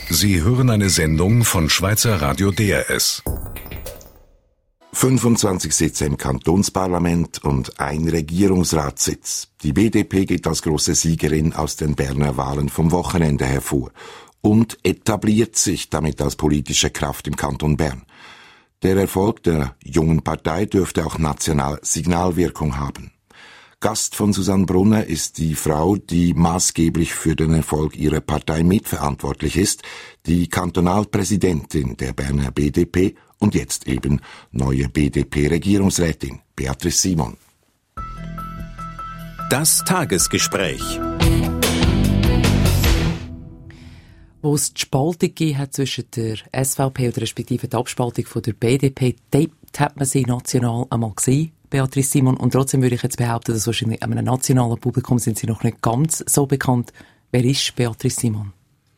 Sie hören eine Sendung von Schweizer Radio DRS. 25 Sitze im Kantonsparlament und ein Regierungsratssitz. Die BDP geht als grosse Siegerin aus den Berner Wahlen vom Wochenende hervor und etabliert sich damit als politische Kraft im Kanton Bern. Der Erfolg der jungen Partei dürfte auch national Signalwirkung haben. Gast von Susanne Brunner ist die Frau, die maßgeblich für den Erfolg ihrer Partei mitverantwortlich ist, die Kantonalpräsidentin der Berner BDP und jetzt eben neue BDP-Regierungsrätin, Beatrice Simon. Das Tagesgespräch. Wo es die Spaltung gegeben hat zwischen der SVP oder respektive die Abspaltung von der BDP, dort hat man sie national einmal gesehen, Beatrice Simon. Und trotzdem würde ich jetzt behaupten, dass wahrscheinlich einem nationalen Publikum sind sie noch nicht ganz so bekannt. Wer ist Beatrice Simon?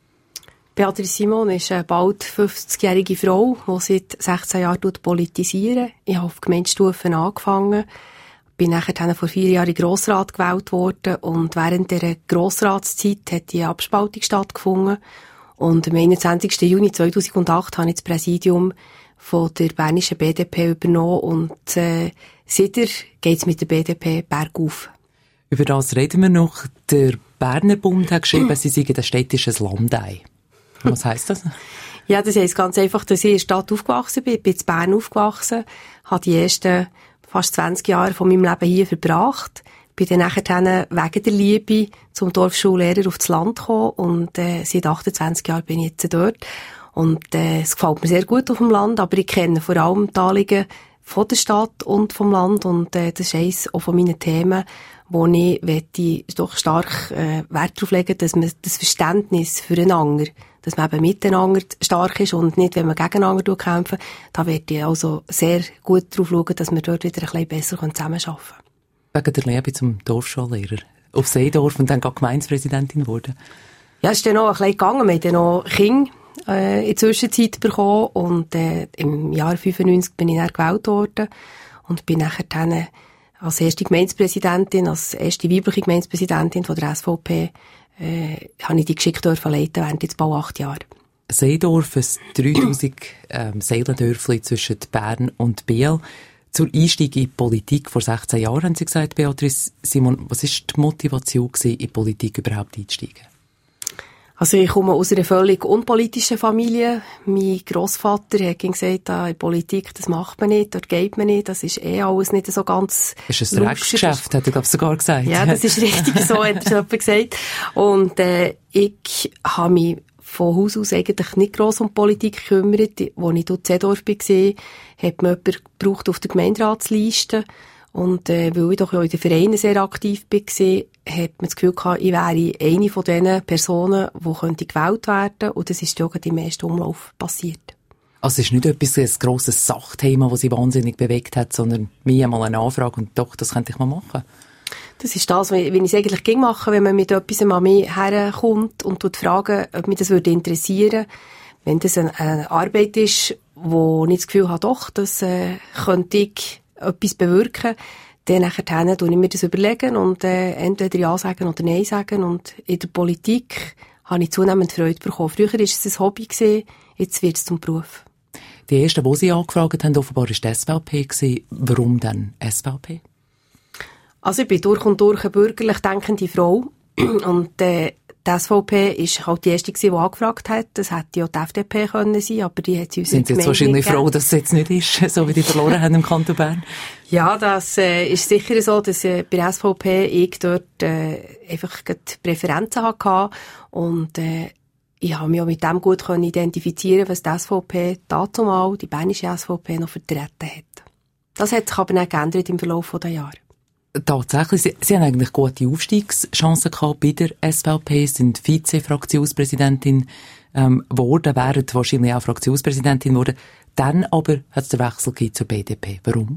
Beatrice Simon ist eine bald 50-jährige Frau, die seit 16 Jahren politisiert. Ich habe auf Gemeindestufen angefangen, bin nachher vor 4 Jahren in den Grossrat gewählt worden und während dieser Grossratszeit hat die Abspaltung stattgefunden. Und am 21. Juni 2008 habe ich das Präsidium von der bernischen BDP übernommen und seitdem geht es mit der BDP bergauf. Über das reden wir noch. Der Berner Bund hat geschrieben, sie seien ein städtisches Landei. Was heisst das? Ja, das heisst ganz einfach, dass ich in der Stadt aufgewachsen bin. Ich bin in Bern aufgewachsen, habe die ersten fast 20 Jahre von meinem Leben hier verbracht. Bin dann nachher wegen der Liebe zum Dorfschullehrer aufs Land gekommen und seit 28 Jahren bin ich jetzt dort. Und es gefällt mir sehr gut auf dem Land, aber ich kenne vor allem die Anliegen von der Stadt und vom Land und das ist eines auch von meinen Themen, wo ich doch stark Wert darauf legen, dass man das Verständnis füreinander, dass man eben miteinander stark ist und nicht, wenn man gegeneinander kämpfen. Da werde ich also sehr gut darauf schauen, dass wir dort wieder ein bisschen besser zusammenarbeiten können. Wegen der Liebe zum Dorfschullehrer auf Seedorf und dann Gemeindepräsidentin geworden? Ja, es ist dann noch ein bisschen gegangen. Wir haben dann noch Kinder in der Zwischenzeit bekommen und im Jahr 1995 bin ich dann gewählt worden und bin nachher dann als erste Gemeindepräsidentin, als erste weibliche Gemeindepräsidentin von der SVP, habe ich die geschickt leiten während jetzt bald 8 Jahren. Seedorf, ein 3000 Seelendörfli zwischen Bern und Biel. Zur Einstieg in die Politik vor 16 Jahren, haben Sie gesagt, Beatrice Simon. Was war die Motivation, in die Politik überhaupt einzusteigen? Also ich komme aus einer völlig unpolitischen Familie. Mein Grossvater hat gesagt, in Politik, das macht man nicht, dort geht man nicht, das ist alles nicht so ganz... Das ist ein Rechtsgeschäft, hat er glaube ich sogar gesagt. Ja, das ist richtig, so hat er gesagt. Und ich habe mich von Haus aus eigentlich nicht gross um Politik gekümmert. Als ich in Seedorf war, hat man jemanden gebraucht auf der Gemeinderatsliste. Und weil ich doch ja in den Vereinen sehr aktiv war, hat man das Gefühl gehabt, ich wäre eine von diesen Personen, die gewählt werden könnte. Und das ist ja im ersten Umlauf passiert. Also es ist nicht ein grosses Sachthema, das Sie wahnsinnig bewegt hat, sondern mir mal eine Anfrage und doch, das könnte ich mal machen. Das ist das, wie ich es eigentlich machen, wenn man mit etwas an mich herkommt und fragen, ob mich das interessieren würde. Wenn das eine Arbeit ist, wo ich das Gefühl habe, doch, das könnte ich etwas bewirken, dann nachher tue ich mir das überlegen und entweder Ja sagen oder Nein sagen. Und in der Politik habe ich zunehmend Freude bekommen. Früher war es ein Hobby, jetzt wird es zum Beruf. Die erste, die Sie angefragt haben, offenbar war die SVP. Warum denn SVP? Also ich bin durch und durch eine bürgerlich denkende Frau und die SVP ist halt die erste, die angefragt hat. Das hätte ja die FDP können sein, aber die hat sie uns Sind Sie jetzt wahrscheinlich froh, dass es jetzt nicht ist, so wie die verloren haben im Kanton Bern? Ja, das ist sicher so, dass bei der SVP ich dort einfach Präferenzen hatte und ich habe mich auch mit dem gut identifizieren, was die SVP dazumal, die bernische SVP, noch vertreten hat. Das hat sich aber nicht geändert im Verlauf der Jahre. Tatsächlich, Sie haben eigentlich gute Aufstiegschancen gehabt bei der SVP, sind Vize-Fraktionspräsidentin geworden, wären wahrscheinlich auch Fraktionspräsidentin geworden. Dann aber hat es den Wechsel gegeben zur BDP. Warum?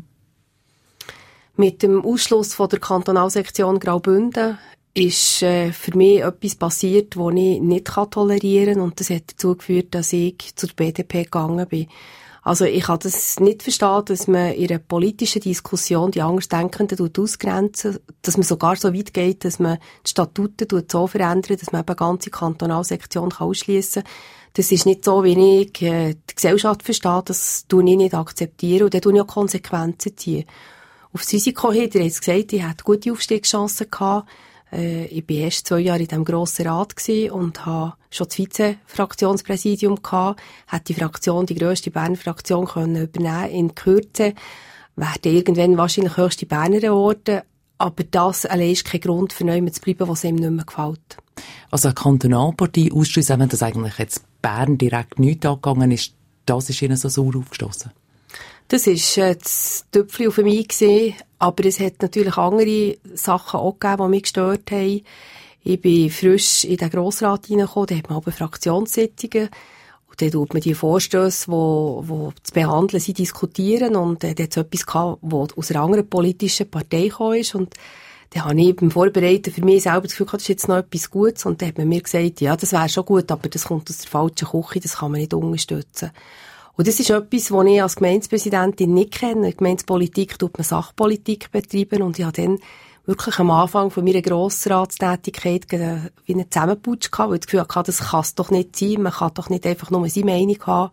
Mit dem Ausschluss von der Kantonalsektion Graubünden ist für mich etwas passiert, das ich nicht tolerieren kann. Und das hat dazu geführt, dass ich zur BDP gegangen bin. Also ich kann das nicht verstehen, dass man in einer politischen Diskussion die Andersdenkenden ausgrenzen, dass man sogar so weit geht, dass man die Statuten so verändert, dass man eben eine ganze Kantonalsektion ausschliessen kann. Das ist nicht so, wie ich die Gesellschaft verstehe, das tue ich nicht akzeptieren und dann tue ich auch Konsequenzen ziehen. Aufs Risiko hin, ihr habt es gesagt, ich hatte gute Aufstiegschancen gehabt. Ich war erst 2 Jahre in diesem Grossen Rat und habe schon das Vize-Fraktionspräsidium gehabt, hat die Fraktion, die grösste Berner Fraktion, können übernehmen. In Kürze werden irgendwann wahrscheinlich höchste Berner geworden, aber das allein ist kein Grund für jemanden zu bleiben, was ihm nicht mehr gefällt. Also eine Kantonalpartei ausschliessen, wenn das eigentlich jetzt Bern direkt nichts angegangen ist, das ist Ihnen so sauer aufgestossen? Das war das Tüpfchen auf mich gewesen, aber es hat natürlich andere Sachen auch gegeben, die mich gestört haben. Ich bin frisch in den Grossrat reingekommen, da hat man aber Fraktionssitzungen und dann tut man die Vorstösse, die zu behandeln sind, diskutieren und da hat es etwas gehabt, das aus einer anderen politischen Partei gekommen ist und dann habe ich beim Vorbereiten für mich selber das Gefühl gehabt, das ist jetzt noch etwas Gutes und dann hat man mir gesagt, ja, das wäre schon gut, aber das kommt aus der falschen Küche, das kann man nicht unterstützen. Und das ist etwas, was ich als Gemeindepräsidentin nicht kenne. In der Gemeindepolitik tut man Sachpolitik betreiben und ich habe dann wirklich am Anfang von meiner Grossratstätigkeit wie einen Zusammenputsch gehabt, weil ich das Gefühl hatte, das kann es doch nicht sein, man kann doch nicht einfach nur seine Meinung haben.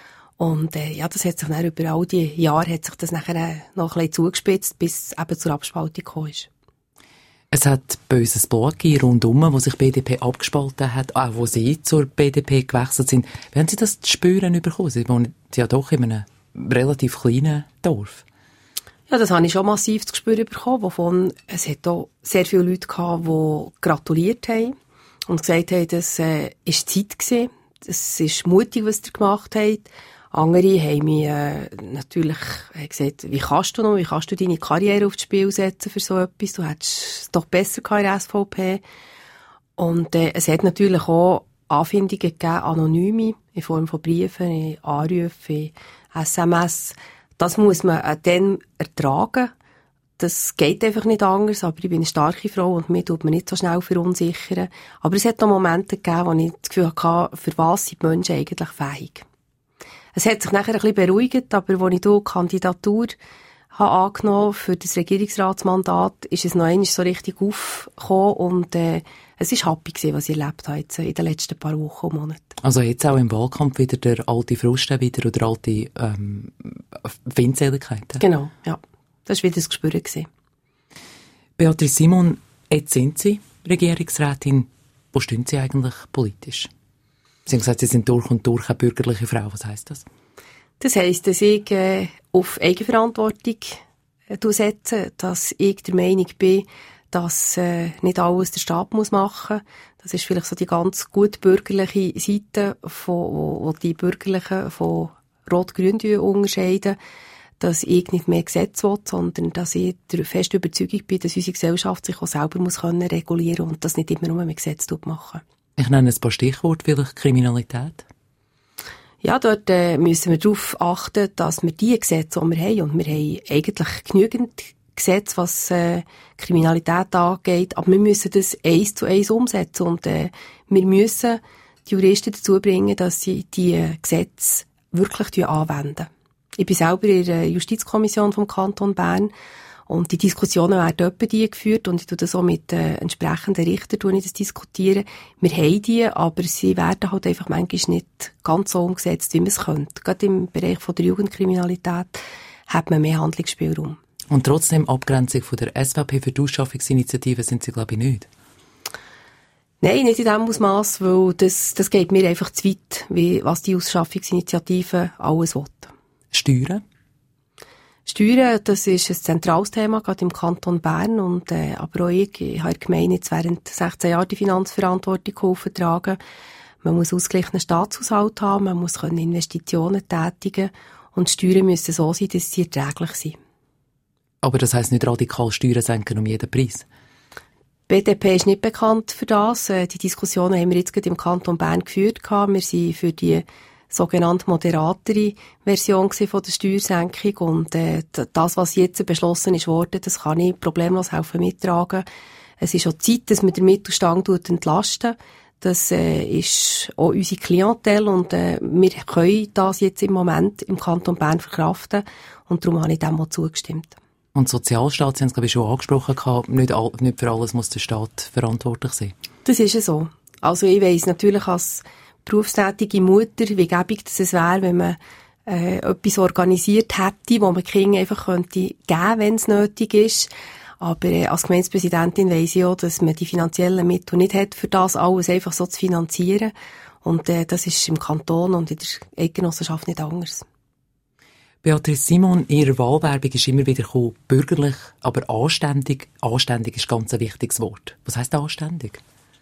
Und ja, das hat sich dann über all die Jahre hat sich das nachher noch ein bisschen zugespitzt, bis es eben zur Abspaltung gekommen ist. Es hat böses Blut gegeben rundum, wo sich die BDP abgespalten hat, auch wo Sie zur BDP gewechselt sind. Wie haben Sie das zu spüren bekommen? Sie wohnen ja doch in einem relativ kleinen Dorf. Ja, das habe ich schon massiv zu spüren bekommen, wovon es hat auch sehr viele Leute gehabt, die gratuliert haben und gesagt haben, das ist Zeit gewesen, das ist mutig, was ihr gemacht habt. Andere haben mich natürlich gesagt, wie kannst du deine Karriere aufs Spiel setzen für so etwas? Du hättest es doch besser gehabt in der SVP. Und es hat natürlich auch Anfindungen gegeben, anonyme, in Form von Briefen, in Anrufen, in SMS. Das muss man dann ertragen. Das geht einfach nicht anders, aber ich bin eine starke Frau und mir tut man nicht so schnell verunsichern. Aber es hat auch Momente gegeben, wo ich das Gefühl hatte, für was sind die Menschen eigentlich fähig? Es hat sich nachher ein bisschen beruhigt, aber als ich die Kandidatur habe angenommen für das Regierungsratsmandat, ist es noch einmal so richtig aufgekommen und es war happy gewesen, was ich erlebt habe jetzt in den letzten paar Wochen und Monaten. Also jetzt auch im Wahlkampf wieder der alte Frust wieder oder alte Feindseligkeit? Genau, ja. Das war wieder das Gespür gewesen. Beatrice Simon, jetzt sind Sie Regierungsrätin. Wo stehen Sie eigentlich politisch? Sie haben gesagt, Sie sind durch und durch eine bürgerliche Frau. Was heisst das? Das heisst, dass ich auf Eigenverantwortung setze, dass ich der Meinung bin, dass nicht alles der Staat machen muss. Das ist vielleicht so die ganz gut bürgerliche Seite, wo die Bürgerlichen von Rot-Grün unterscheiden, dass ich nicht mehr Gesetze will, sondern dass ich der festen Überzeugung bin, dass unsere Gesellschaft sich auch selber regulieren muss und das nicht immer nur mit Gesetzen machen. Ich nenne ein paar Stichworte, vielleicht Kriminalität. Ja, dort müssen wir darauf achten, dass wir die Gesetze, die wir haben, und wir haben eigentlich genügend Gesetze, was Kriminalität angeht, aber wir müssen das 1:1 umsetzen und wir müssen die Juristen dazu bringen, dass sie die Gesetze wirklich anwenden. Ich bin selber in der Justizkommission vom Kanton Bern und die Diskussionen werden etwa die geführt und ich tue das auch mit entsprechenden Richtern diskutieren. Wir haben die, aber sie werden halt einfach manchmal nicht ganz so umgesetzt, wie man es könnte. Gerade im Bereich von der Jugendkriminalität hat man mehr Handlungsspielraum. Und trotzdem Abgrenzung von der SVP für die Ausschaffungsinitiative sind Sie, glaube ich, nicht? Nein, nicht in dem Ausmaß, weil das geht mir einfach zu weit, wie was die Ausschaffungsinitiative alles will. Steuern? Steuern, das ist ein zentrales Thema, gerade im Kanton Bern. Und, aber auch ich habe in der Gemeinde jetzt während 16 Jahren die Finanzverantwortung geholfen tragen. Man muss ausgeglichenen Staatshaushalt haben, man muss Investitionen tätigen und die Steuern müssen so sein, dass sie erträglich sind. Aber das heisst nicht radikal Steuern senken um jeden Preis? Die BDP ist nicht bekannt für das. Die Diskussionen haben wir jetzt gerade im Kanton Bern geführt. Wir sind für die sogenannte moderatere Version von der Steuersenkung und das, was jetzt beschlossen ist worden, das kann ich problemlos helfen mittragen. Es ist auch Zeit, dass man den Mittelstand entlasten. Das ist auch unsere Klientel und wir können das jetzt im Moment im Kanton Bern verkraften und darum habe ich dem auch zugestimmt. Und Sozialstaat, Sie haben es glaube ich schon angesprochen, nicht für alles muss der Staat verantwortlich sein. Das ist ja so. Also ich weiss natürlich als berufstätige Mutter, wie gäbig es wäre, wenn man etwas organisiert hätte, wo man Kinder einfach könnte geben, wenn es nötig ist. Aber als Gemeindepräsidentin weiss ich auch, dass man die finanziellen Mittel nicht hat, für das alles einfach so zu finanzieren. Und das ist im Kanton und in der Eidgenossenschaft nicht anders. Beatrice Simon, Ihre Wahlwerbung ist immer wieder gekommen, bürgerlich, aber anständig. Anständig ist ganz ein wichtiges Wort. Was heisst anständig?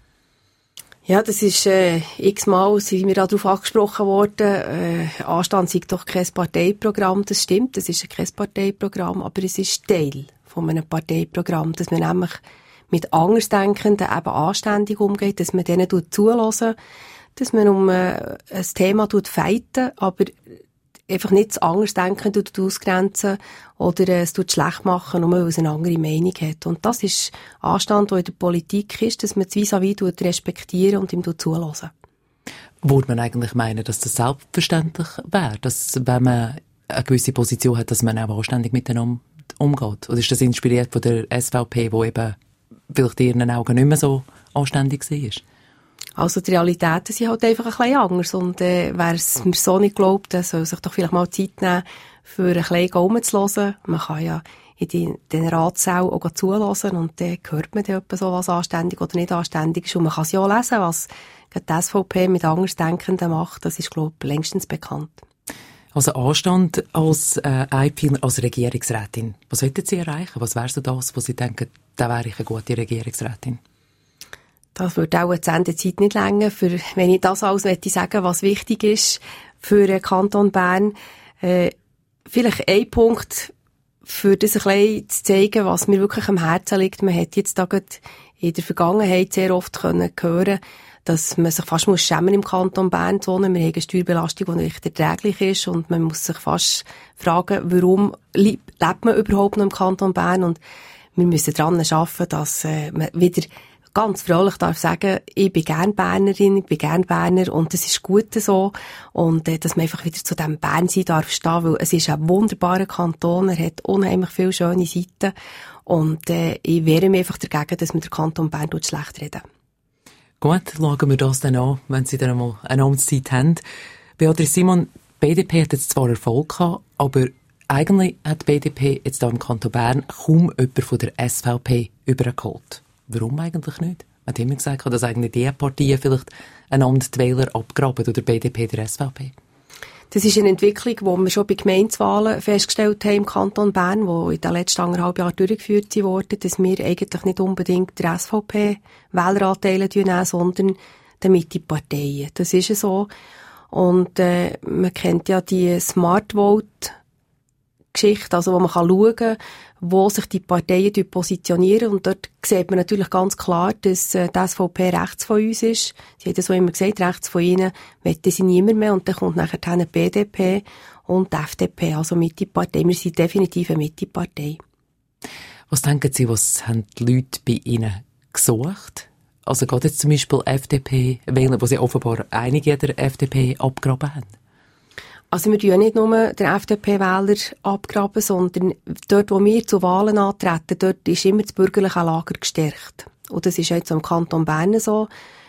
Ja, das ist x-mal sind wir darauf angesprochen worden. Anstand sei doch kein Parteiprogramm. Das stimmt, das ist kein Parteiprogramm, aber es ist Teil von einem Parteiprogramm, dass man nämlich mit Andersdenkenden eben anständig umgeht, dass man denen zuhört, dass man um ein Thema fighten, aber einfach nicht das Andersdenken ausgrenzen oder es schlecht machen, nur weil es eine andere Meinung hat. Und das ist Anstand, der in der Politik ist, dass man das vis-à-vis respektieren und ihm zuhören. Würde man eigentlich meinen, dass das selbstverständlich wäre, dass wenn man eine gewisse Position hat, dass man auch anständig miteinander umgeht? Oder ist das inspiriert von der SVP, die eben vielleicht in ihren Augen nicht mehr so anständig war? Also die Realitäten sind halt einfach ein bisschen anders und wer es mir so nicht glaubt, der soll sich doch vielleicht mal Zeit nehmen, für ein bisschen rumzuhören. Man kann ja in den Ratssälen auch zuhören und dann hört man dann etwa so, was anständig oder nicht anständig ist. Und man kann es ja auch lesen, was die SVP mit Andersdenkenden macht. Das ist, glaube ich, längstens bekannt. Also Anstand als IPler, als Regierungsrätin. Was sollten Sie erreichen? Was wäre so das, wo Sie denken, da wäre ich eine gute Regierungsrätin? Das würde auch die Sendezeit nicht länger, wenn ich das alles sagen möchte, was wichtig ist für den Kanton Bern. Vielleicht ein Punkt, für das ein bisschen zu zeigen, was mir wirklich am Herzen liegt. Man hat jetzt da gerade in der Vergangenheit sehr oft hören, dass man sich fast schämen im Kanton Bern zu wohnen. Wir haben eine Steuerbelastung, die nicht erträglich ist und man muss sich fast fragen, warum lebt man überhaupt noch im Kanton Bern? Und wir müssen daran arbeiten, dass man wieder ganz fröhlich darf sagen, ich bin gern Bernerin, ich bin gern Berner und das ist gut so. Und dass man einfach wieder zu diesem Bernsein darf stehen, weil es ist ein wunderbarer Kanton, er hat unheimlich viele schöne Seiten und ich wehre mich einfach dagegen, dass man den Kanton Bern schlecht reden. Gut, schauen wir das dann an, wenn Sie dann einmal eine Amtszeit haben. Beatrice Simon, die BDP hat jetzt zwar Erfolg gehabt, aber eigentlich hat die BDP jetzt hier im Kanton Bern kaum jemanden von der SVP übergeholt. Warum eigentlich nicht? Man hat immer gesagt, dass eigentlich die Partien vielleicht einander die Wähler abgraben, oder BDP der SVP. Das ist eine Entwicklung, die wir schon bei Gemeindewahlen festgestellt haben im Kanton Bern, die in den letzten 1,5 Jahren durchgeführt wurden, dass wir eigentlich nicht unbedingt der SVP Wähleranteile nehmen, sondern den Mitte-Parteien. Das ist so. Und man kennt ja die Smart Vote-Geschichte, also wo man schauen kann, wo sich die Parteien positionieren. Und dort sieht man natürlich ganz klar, dass die SVP rechts von uns ist. Sie haben das so immer gesagt, rechts von ihnen wollen sie niemand mehr. Und dann kommt nachher die BDP und die FDP, also Mitte-Partei. Wir sind definitiv eine Mitte-Partei. Was denken Sie, was haben die Leute bei Ihnen gesucht? Also geht jetzt zum Beispiel FDP-Wähler, wo Sie offenbar einige der FDP abgraben haben? Also wir tun ja nicht nur den FDP-Wähler abgraben, sondern dort, wo wir zu Wahlen antreten, dort ist immer das bürgerliche Lager gestärkt. Und das ist jetzt im Kanton Bern so.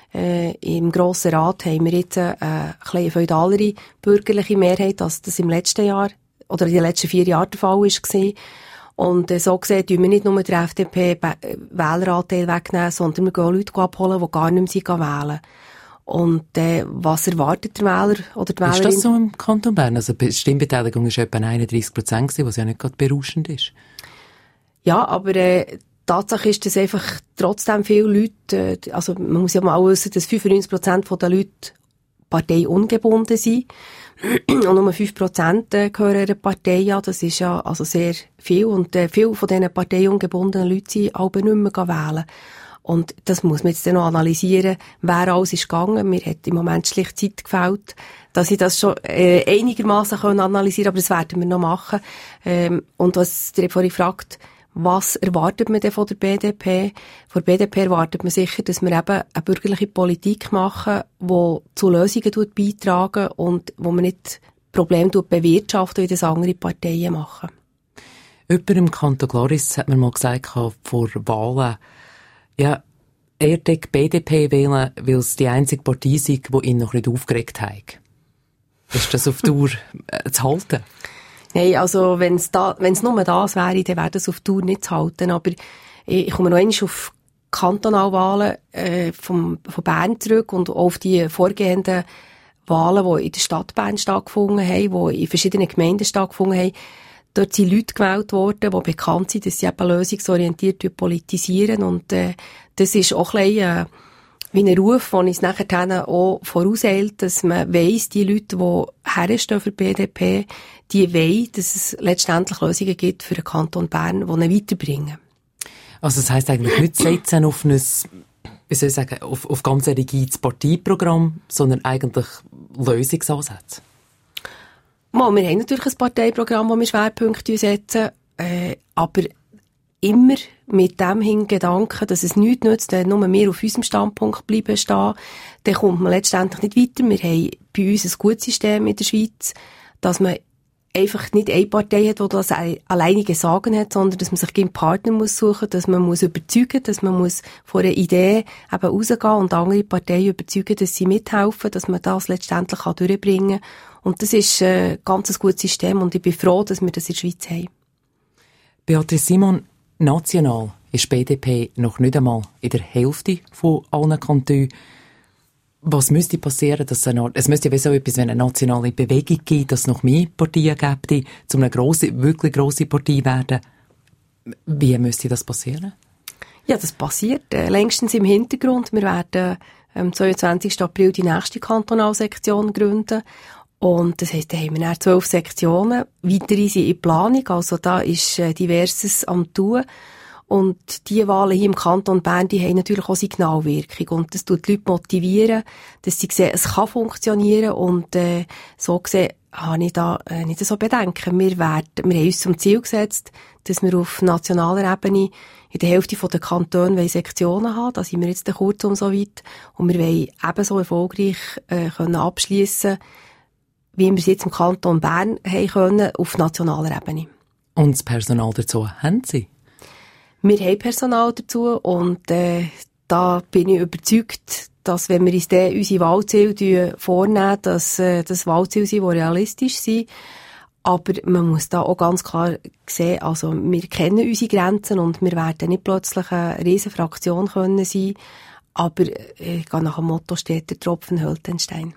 Im Grossen Rat haben wir jetzt eine feudalere bürgerliche Mehrheit, als das im letzten Jahr oder in den letzten 4 Jahren der Fall war. Und so gesehen tun wir nicht nur den FDP-Wähleranteil wegnehmen, sondern wir gehen Leute abholen, die gar nicht mehr wählen. Und was erwartet der Wähler oder die Wählerin? Ist das so im Kanton Bern? Also die Stimmbeteiligung war etwa 31%, was ja nicht gerade berauschend ist. Ja, aber Tatsache ist, dass einfach trotzdem viele Leute, also man muss ja mal wissen, dass 95% der Leute parteiungebunden sind. Und nur 5% gehören einer Partei an. Das ist ja also sehr viel. Und viele von diesen parteiungebundenen Leuten sind aber nicht mehr wählen. Und das muss man jetzt dann noch analysieren, wer alles ist gegangen. Mir hat im Moment schlicht Zeit gefehlt, dass ich das schon einigermaßen analysieren kann, aber das werden wir noch machen. Und was ihr vorhin fragt, Was erwartet man denn von der BDP? Von der BDP erwartet man sicher, dass wir eben eine bürgerliche Politik machen, die zu Lösungen beitragen und wo man nicht Probleme bewirtschaften, wie das andere Parteien machen. Jemand im Kanton Glaris hat mir mal gesagt, vor Wahlen, ja, er die BDP wählen, weil es die einzige Partei sei, die ihn noch nicht aufgeregt hat. Ist das auf Dauer zu halten? Nein, also wenn es nur das wäre, dann wäre das auf Dauer nicht zu halten. Aber ich komme noch einmal auf Kantonalwahlen von Bern zurück und auch auf die vorgehenden Wahlen, die in der Stadt Bern stattgefunden haben, die in verschiedenen Gemeinden stattgefunden haben. Dort sind Leute gewählt worden, die bekannt sind, dass sie eben lösungsorientiert politisieren. Und das ist auch ein bisschen wie ein Ruf, den uns nachher auch vorauseilt, dass man weiss, die Leute, die herstehen für die BDP, die wollen, dass es letztendlich Lösungen gibt für den Kanton Bern, die ihn weiterbringen. Also das heisst eigentlich nicht setzen auf ein, wie soll ich sagen, auf ganz ein rigides Parteiprogramm, sondern eigentlich Lösungsansätze? Wir haben natürlich ein Parteiprogramm, wo wir Schwerpunkte setzen, aber immer mit dem Hingedanken, dass es nichts nützt, wenn nur wir auf unserem Standpunkt bleiben stehen, dann kommt man letztendlich nicht weiter. Wir haben bei uns ein gutes System in der Schweiz, dass man einfach nicht eine Partei hat, die das alleinige Sagen hat, sondern dass man sich einen Partner muss suchen, dass man muss überzeugen, dass man muss von einer Idee eben rausgehen und andere Parteien überzeugen, dass sie mithelfen, dass man das letztendlich durchbringen kann. Und das ist ein ganz gutes System und ich bin froh, dass wir das in der Schweiz haben. Beatrice Simon, national ist BDP noch nicht einmal in der Hälfte von allen Kantonen. Was müsste passieren, dass es müsste ja so etwas wie eine nationale Bewegung geben, dass es noch mehr Parteien gäbe, um eine wirklich grosse Partei werden. Wie müsste das passieren? Ja, das passiert längstens im Hintergrund. Wir werden am 22. April die nächste Kantonalsektion gründen. Und das heisst, da haben wir dann 12 Sektionen. Weitere sind in Planung, also da ist Diverses am Tun. Und die Wahlen hier im Kanton Bern, die haben natürlich auch Signalwirkung. Und das tut die Leute motivieren, dass sie sehen, es kann funktionieren. Und so gesehen habe ich da nicht so Bedenken. Wir haben uns zum Ziel gesetzt, dass wir auf nationaler Ebene in der Hälfte der Kantone Sektionen haben. Da sind wir jetzt kurzum so weit. Und wir wollen ebenso erfolgreich können abschliessen, wie wir es jetzt im Kanton Bern haben können, auf nationaler Ebene. Und das Personal dazu haben Sie? Wir haben Personal dazu und da bin ich überzeugt, dass wenn wir uns dann unsere Wahlziele vornehmen, dass das Wahlziele sind, die realistisch sind. Aber man muss da auch ganz klar sehen, also wir kennen unsere Grenzen und wir werden nicht plötzlich eine riesen Fraktion können sein. Aber ich gehe nach dem Motto, steht der Tropfen hält den Stein.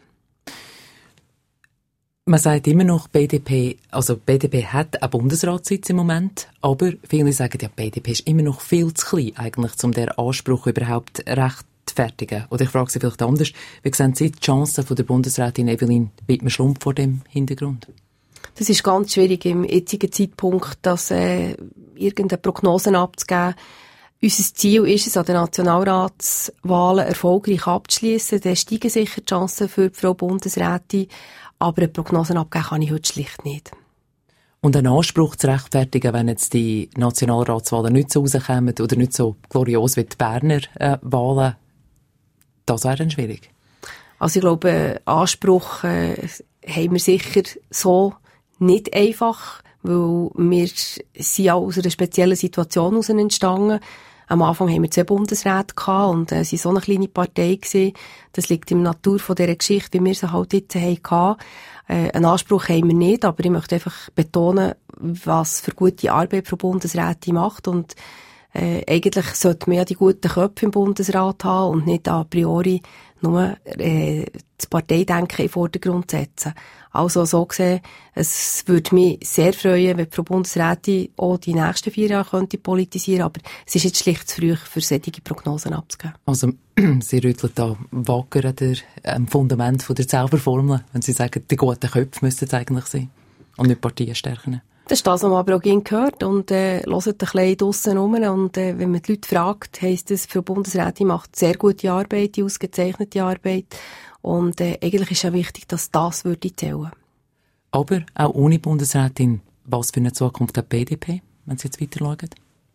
Man sagt immer noch, BDP hat einen Bundesratssitz im Moment, aber viele sagen, ja, BDP ist immer noch viel zu klein, eigentlich, um diesen Anspruch überhaupt rechtfertigen. Oder ich frage Sie vielleicht anders, wie sehen Sie die Chancen von der Bundesrätin Evelyn Wittmer-Schlumpf vor dem Hintergrund? Das ist ganz schwierig im jetzigen Zeitpunkt, irgendeine Prognosen abzugeben. Unser Ziel ist es, an den Nationalratswahlen erfolgreich abzuschliessen. Dann steigen sicher die Chancen für die Frau Bundesrätin. Aber eine Prognose abgeben kann ich heute schlicht nicht. Und einen Anspruch zu rechtfertigen, wenn jetzt die Nationalratswahlen nicht so rauskommen oder nicht so glorios wie die Berner Wahlen, das wäre dann schwierig. Also ich glaube, Anspruch haben wir sicher so nicht einfach, weil wir sind ja aus einer speziellen Situation heraus entstanden. Am Anfang haben wir 2 Bundesräte gehabt und sie so eine kleine Partei gewesen. Das liegt in der Natur von dieser Geschichte, wie wir sie halt jetzt hatten. Einen Anspruch haben wir nicht, aber ich möchte einfach betonen, was für gute Arbeit Frau Bundesrätin macht. Und eigentlich sollte man ja die guten Köpfe im Bundesrat haben und nicht a priori nur das Parteidenken in den Vordergrund setzen. Also so gesehen, es würde mich sehr freuen, wenn die Frau Bundesrätin auch die nächsten 4 Jahre könnte politisieren, aber es ist jetzt schlicht zu früh, für solche Prognosen abzugeben. Also Sie rütteln da wacker am Fundament von der Zauberformel, wenn Sie sagen, die guten Köpfe müssten es eigentlich sein und nicht Partien stärken. Das ist das, was man aber auch gehört und hört ein bisschen draussen rum und wenn man die Leute fragt, heisst es, Frau Bundesrätin macht sehr gute Arbeit, die ausgezeichnete Arbeit und eigentlich ist ja wichtig, dass das würde zählen. Aber auch ohne Bundesrätin, was für eine Zukunft hat die BDP, wenn Sie jetzt weiter schauen?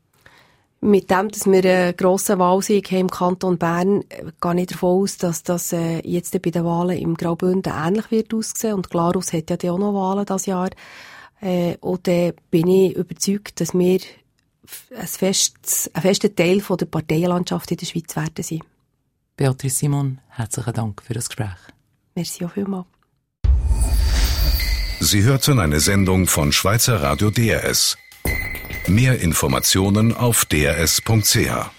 Mit dem, dass wir einen grossen Wahlsieg haben im Kanton Bern, gehe ich davon aus, dass das jetzt bei den Wahlen im Graubünden ähnlich wird aussehen. Und Glarus hat ja auch noch Wahlen dieses Jahr. Und dann bin ich überzeugt, dass wir ein fester Teil von der Parteienlandschaft in der Schweiz werden sein. Beatrice Simon, herzlichen Dank für das Gespräch. Merci auch vielmals. Sie hörten eine Sendung von Schweizer Radio DRS. Mehr Informationen auf drs.ch.